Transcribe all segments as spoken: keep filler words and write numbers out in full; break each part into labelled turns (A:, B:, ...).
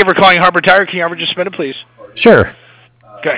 A: you for calling Harbor Tire. Can you ever just spin it, please?
B: Sure.
A: Okay.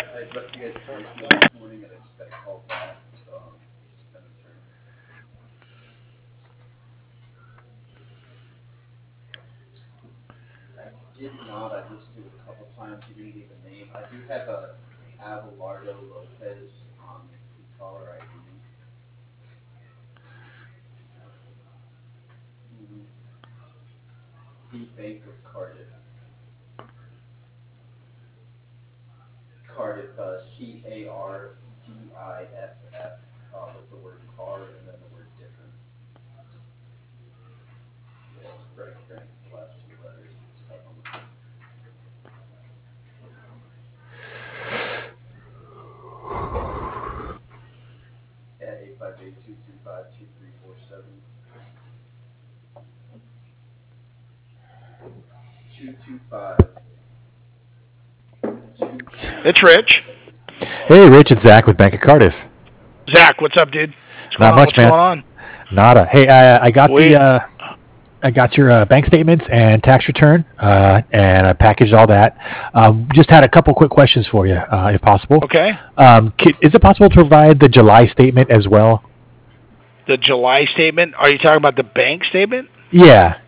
A: It's Rich.
B: Hey, Rich, it's Zach with Bank of Cardiff.
A: Zach, what's up, dude? What's going
B: Not
A: on?
B: much,
A: What's
B: man.
A: going on?
B: Nada. Hey, I, I got the
A: We
B: uh, I got your uh, bank statements and tax return, uh, and I packaged all that. Um, just had a couple quick questions for you, uh, if possible.
A: okay.
B: Um, ki- is it possible to provide the July statement as well?
A: The July statement. Are you talking about the bank statement?
B: Yeah.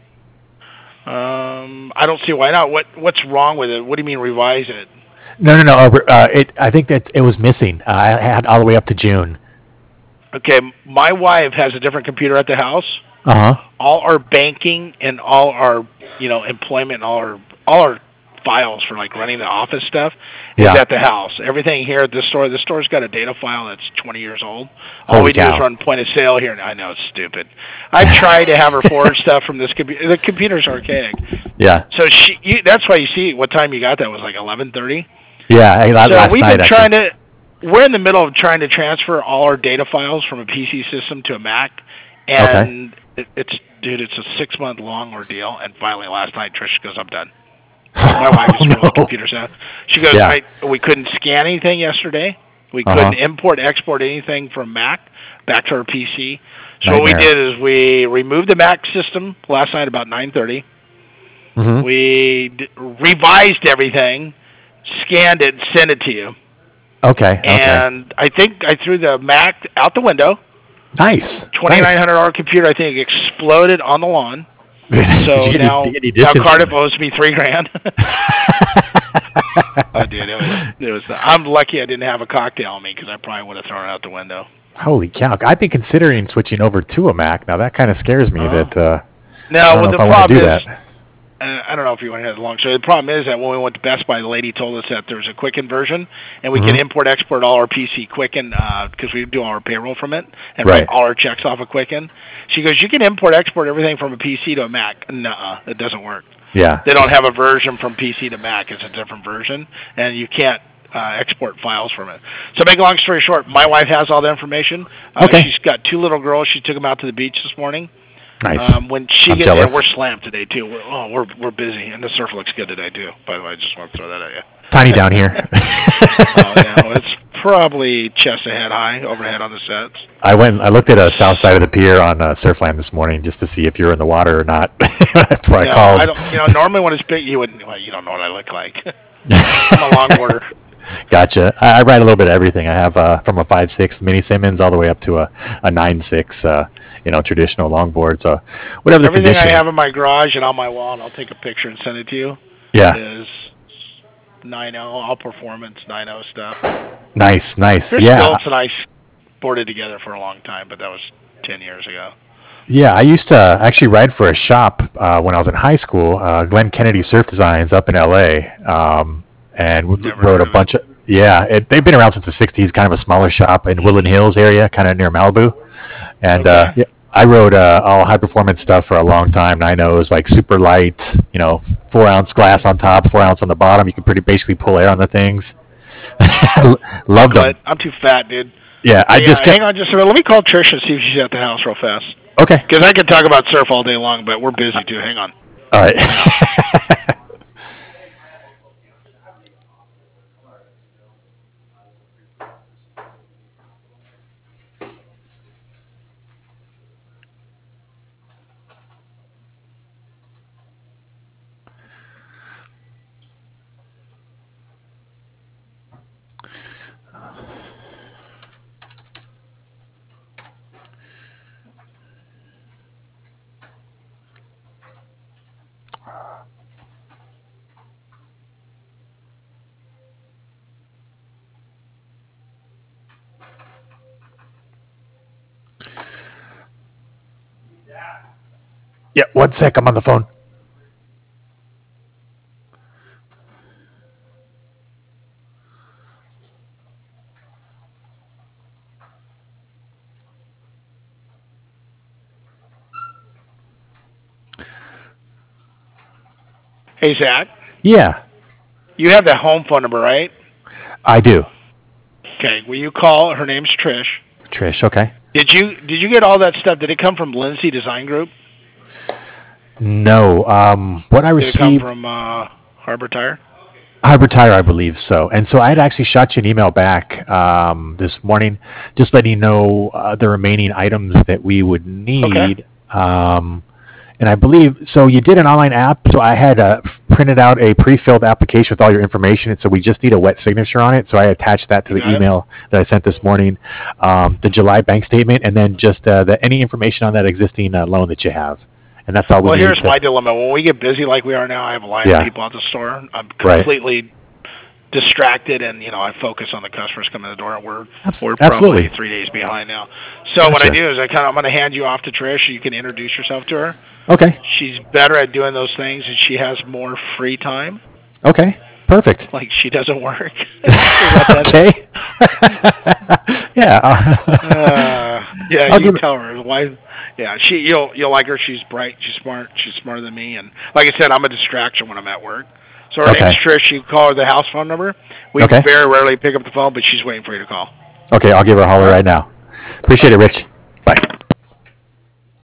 A: Um, I don't see why not. What What's wrong with it? What do you mean revise it?
B: No, no, no. Uh, uh, it, I think that it was missing. Uh, I had all the way up to June.
A: Okay, my wife has a different computer at the house.
B: Uh huh.
A: All our banking and all our, you know, employment and all our all our files for like running the office stuff is
B: Yeah.
A: at the house. Everything here at the store, the store's got a data file that's twenty years old. All
B: Holy
A: we do is
B: cow.
A: run point of sale here. I know it's stupid. I've tried to have her forward stuff from this computer. The computer's archaic.
B: Yeah.
A: So she, you, that's why you see what time you got that was like eleven thirty.
B: Yeah. I,
A: So
B: last
A: we've
B: night
A: been
B: actually.
A: trying to. We're in the middle of trying to transfer all our data files from a P C system to a Mac,
B: Okay.
A: and it, it's dude, it's a six month long ordeal. And finally, last night, Trish goes, "I'm done." My wife
B: Oh
A: is really
B: no.
A: computer savvy. She goes,
B: Yeah.
A: "I we couldn't scan anything yesterday. We
B: Uh
A: couldn't
B: huh.
A: import export anything from Mac back to our P C. So what we
B: Nightmare.
A: did is we removed the Mac system last night about nine thirty.
B: Mm-hmm.
A: We d- revised everything, scanned it, and sent it to you."
B: Okay. Okay.
A: And I think I threw the Mac out the window.
B: Nice.
A: Twenty nine
B: Nice.
A: hundred dollar computer, I think, exploded on the lawn.
B: Did
A: So
B: you get any,
A: now,
B: any
A: now
B: distance
A: Cardiff
B: from it?
A: owes me three grand. Oh, dude, it was it was. I'm lucky I didn't have a cocktail on me because I probably would have thrown it out the window.
B: Holy cow! I'd be considering switching over to a Mac. Now that kind of scares me.
A: Uh,
B: That uh, I
A: now,
B: don't know
A: what
B: if
A: the
B: I want to
A: problem
B: do
A: is,
B: that.
A: uh, I don't know if you want to hear the long story. The problem is that when we went to Best Buy, the lady told us that there's a Quicken version, and we can
B: Hmm.
A: import export all our P C Quicken because uh, we do all our payroll from it and write
B: Right.
A: all our checks off of Quicken. She goes, you can import export everything from a P C to a Mac. Nuh-uh, it doesn't work.
B: Yeah.
A: They don't have a version from P C to Mac. It's a different version, and you can't uh, export files from it. So, make a long story short, my wife has all the information. Uh,
B: Okay.
A: she's got two little girls. She took them out to the beach this morning.
B: Nice.
A: Um, when she
B: I'm
A: gets there, we're
B: jealous.
A: slammed today too. We're oh, we're we're busy, and the surf looks good today too. By the way, I just want to throw that at
B: Tiny down here.
A: you. Oh yeah, well, it's probably chest ahead high overhead on the sets.
B: I went. I looked at a south
A: It's
B: side of the pier on uh, Surfland this morning just to see if you're in the water or not. Before I
A: no, I
B: called.
A: don't. You know, normally when it's big, you wouldn't. Well, you don't know what I look like. I'm a longboarder.
B: Gotcha. I, I ride a little bit of everything. I have uh, from a five six mini Simmons all the way up to a, a nine six, uh, you know, traditional longboard. So whatever the
A: Everything I
B: condition.
A: have in my garage and on my wall, and I'll take a picture and send it to you.
B: Yeah.
A: Is nine oh all performance nine oh stuff.
B: Nice. Nice.
A: Chris
B: Yeah.
A: Phillips and I boarded together for a long time, but that was ten years ago.
B: Yeah, I used to actually ride for a shop uh, when I was in high school, uh, Glenn Kennedy Surf Designs up in L A, um, and w-
A: Never
B: rode
A: heard
B: a
A: of it.
B: bunch of. Yeah, it, they've been around since the sixties. Kind of a smaller shop in Woodland Hills area, kind of near Malibu, and uh,
A: Okay.
B: yeah, I rode uh, all high performance stuff for a long time. Nine O's, like super light, you know, four ounce glass on top, four ounce on the bottom. You can pretty basically pull air on the things. Loved
A: Buckle it.
B: them.
A: I'm too fat, dude.
B: Yeah, I
A: Hey, uh,
B: just
A: hang
B: kept.
A: on just a minute. Let me call Trish and see if she's at the house real fast.
B: Okay,
A: Because I could talk about surf all day long, but we're busy too. Hang on.
B: all right.
A: Hang on.
B: Yeah, one sec. I'm on the phone.
A: Hey, Zach.
B: Yeah,
A: You have that home phone number, right?
B: I do.
A: Okay. Will you call? Her name's Trish.
B: Trish, okay.
A: Did you did you get all that stuff? Did it come from Lindsay Design Group?
B: No, um, what I
A: Did it come
B: received,
A: from uh, Harbor Tire?
B: Hybrid Tire, I believe so. And so I had actually shot you an email back um, this morning, just letting you know uh, the remaining items that we would
A: Okay.
B: need. Um, and I believe so. You did an online app, so I had uh, printed out a pre-filled application with all your information. And so we just need a wet signature on it. So I attached that to
A: You
B: the
A: got it.
B: email that I sent this morning, um, the July bank statement, and then just uh, the, any information on that existing uh, loan that you have. And that's all we
A: Well,
B: need.
A: here's
B: To,
A: my dilemma. When we get busy like we are now, I have a line
B: yeah.
A: of people at the store. I'm
B: Right.
A: completely distracted, and you know I focus on the customers coming in the door, and we're
B: Abs-
A: we're
B: absolutely.
A: probably three days behind now. So what I
B: Gotcha.
A: do is I kind of I'm going to hand you off to Trish. You can introduce yourself to her.
B: Okay.
A: She's better at doing those things, and she has more free time.
B: Okay. Perfect.
A: Like she doesn't work. Is that
B: Okay. yeah.
A: Uh, yeah,
B: I'll
A: you
B: give it.
A: tell her. Why? Yeah, she you'll you'll like her. She's bright. She's smart. She's smarter than me. And like I said, I'm a distraction when I'm at work. So her
B: Okay.
A: name's Trish. You call her the house phone number. We
B: Okay.
A: very rarely pick up the phone, but she's waiting for you to call.
B: Okay. I'll give her a holler right now. Appreciate it, Rich. Bye.